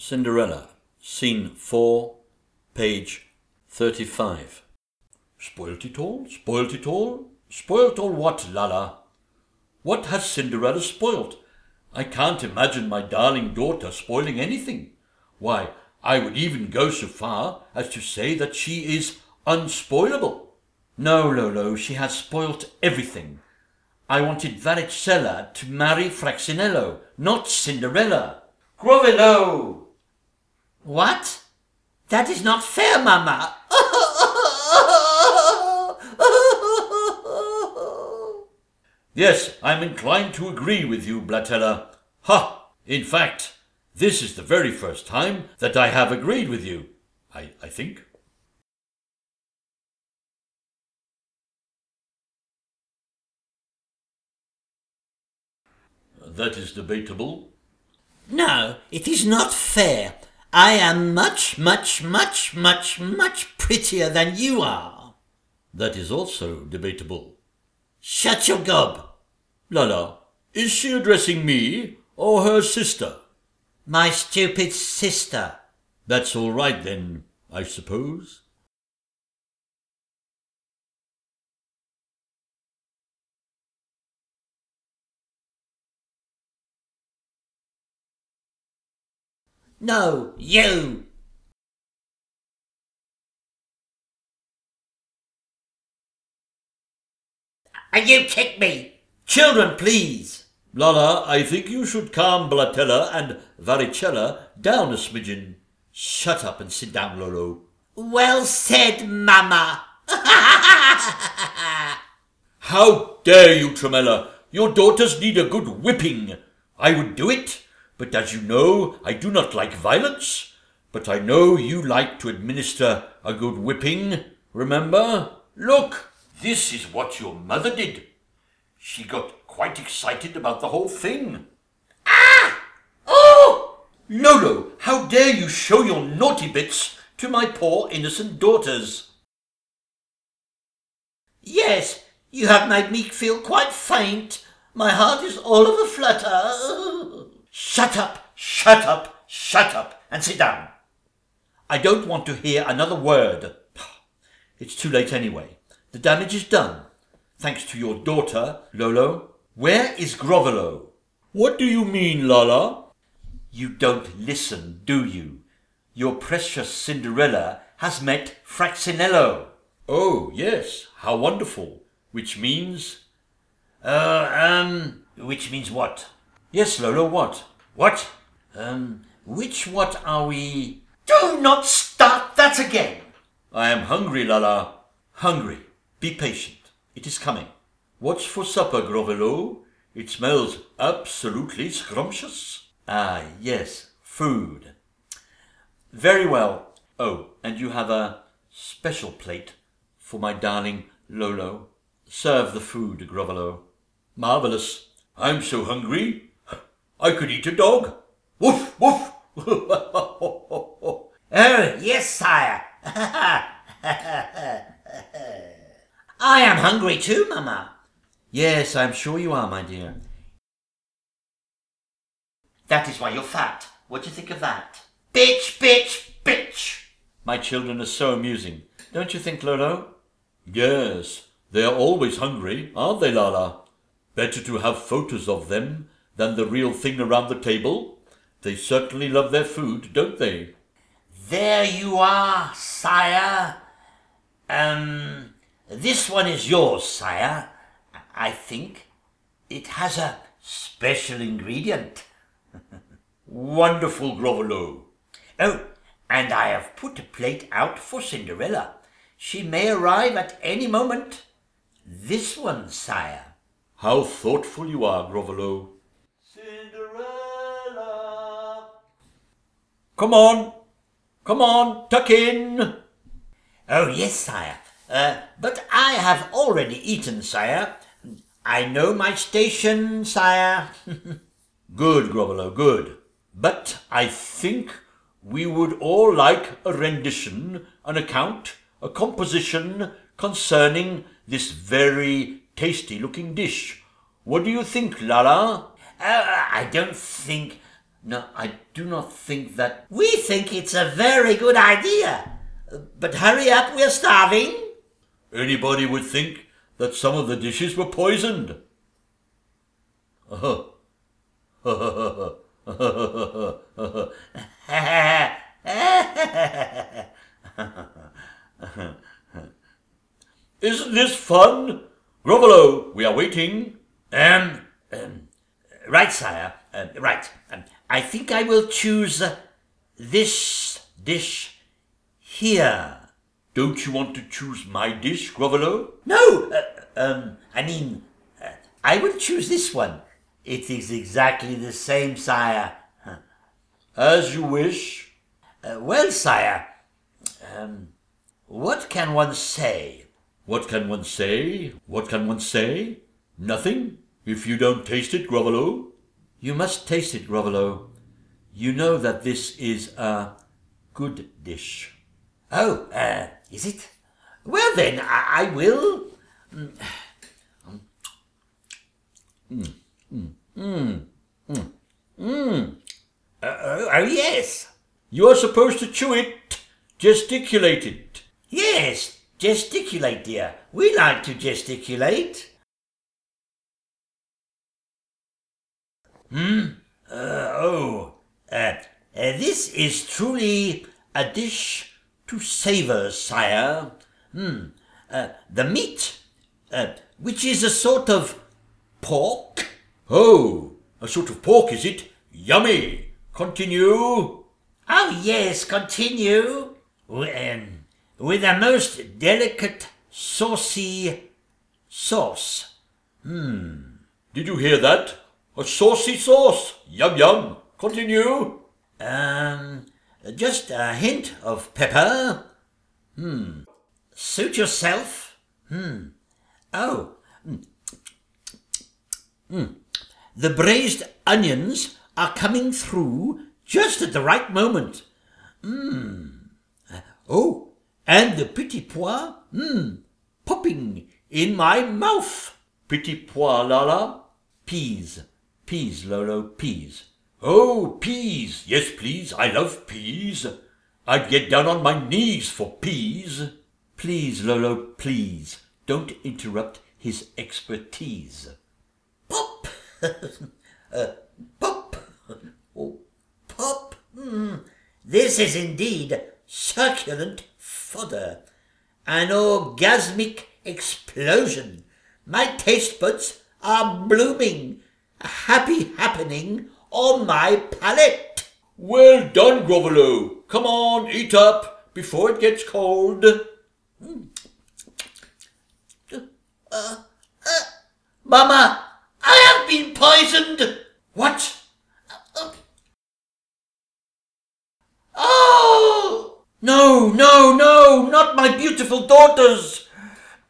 Cinderella, Scene 4, page 35. Spoilt it all? Spoilt it all? Spoilt all what, Lala? What has Cinderella spoilt? I can't imagine my darling daughter spoiling anything. Why, I would even go so far as to say that she is unspoilable. No, Lolo, she has spoilt everything. I wanted Varicella to marry Fraxinello, not Cinderella. Grovello! What? That is not fair, Mamma. Yes, I'm inclined to agree with you, Blatella. Ha! In fact, this is the very first time that I have agreed with you, I think. That is debatable. No, it is not fair. I am much prettier than you are. That is also debatable. Shut your gob. Lala, is she addressing me or her sister? My stupid sister. That's all right then, I suppose. No, you. And you kick me. Children, please. Lala, I think you should calm Blatella and Varicella down a smidgen. Shut up and sit down, Lolo. Well said, Mamma. How dare you, Tremella? Your daughters need a good whipping. I would do it, but as you know, I do not like violence. But I know you like to administer a good whipping. Remember? Look, this is what your mother did. She got quite excited about the whole thing. Ah! Oh! Lolo, how dare you show your naughty bits to my poor innocent daughters? Yes, you have made me feel quite faint. My heart is all of a flutter. Shut up, and sit down. I don't want to hear another word. It's too late anyway. The damage is done. Thanks to your daughter, Lolo. Where is Grovello? What do you mean, Lala? You don't listen, do you? Your precious Cinderella has met Fraxinello. Oh, yes, how wonderful. Which means... Which means what? Yes, Lolo, what? What? Which what are we... Do not start that again. I am hungry, Lala. Hungry. Be patient. It is coming. What's for supper, Grovello? It smells absolutely scrumptious. Ah, yes, food. Very well. Oh, and you have a special plate for my darling Lolo. Serve the food, Grovello. Marvellous. I'm so hungry, I could eat a dog. Woof, woof. Oh, yes, sire. I am hungry too, Mamma. Yes, I'm sure you are, my dear. That is why you're fat. What do you think of that? Bitch, bitch, bitch. My children are so amusing. Don't you think, Lolo? Yes, they are always hungry, aren't they, Lala? Better to have photos of them than the real thing around the table. They certainly love their food, don't they? There you are, sire. This one is yours, sire. I think it has a special ingredient. Wonderful, Grovello. Oh, and I have put a plate out for Cinderella. She may arrive at any moment. This one, sire. How thoughtful you are, Grovello. Cinderella! Come on, tuck in. Oh, yes, sire. But I have already eaten, sire. I know my station, sire. Good, Grovello, good. But I think we would all like a rendition, an account, a composition concerning this very tasty-looking dish. What do you think, Lala? I don't think No, I do not think that... We think it's a very good idea. But hurry up, we're starving. Anybody would think that some of the dishes were poisoned. Isn't this fun? Grovolo, we are waiting. Right, sire. Right. I think I will choose this dish here. Don't you want to choose my dish, Grovolo? No, I will choose this one. It is exactly the same, sire. As you wish. Well, sire, what can one say? What can one say? What can one say? Nothing, if you don't taste it, Grovolo. You must taste it, Grovolo. You know that this is a good dish. Oh, is it? Well then, I will. Oh yes. You are supposed to chew it, gesticulate it. Yes, gesticulate, dear. We like to gesticulate. This is truly a dish to savour, sire. The meat, which is a sort of pork. Oh, a sort of pork, is it? Yummy. Continue. Oh, yes, continue. With a most delicate, saucy sauce. Did you hear that? A saucy sauce. Yum, yum. Continue. Just a hint of pepper. Suit yourself. Oh. The braised onions are coming through just at the right moment. Oh, and the petit pois, popping in my mouth. Petit pois, Lala. Peas, Lolo, peas. Oh, peas. Yes, please. I love peas. I'd get down on my knees for peas. Please, Lolo, please. Don't interrupt his expertise. Pop! Pop! Oh, pop! This is indeed succulent fodder. An orgasmic explosion. My taste buds are blooming. A happy happening on my palate. Well done, Grovolo. Come on, eat up before it gets cold. Mama, I have been poisoned. What? Oh! No, not my beautiful daughters.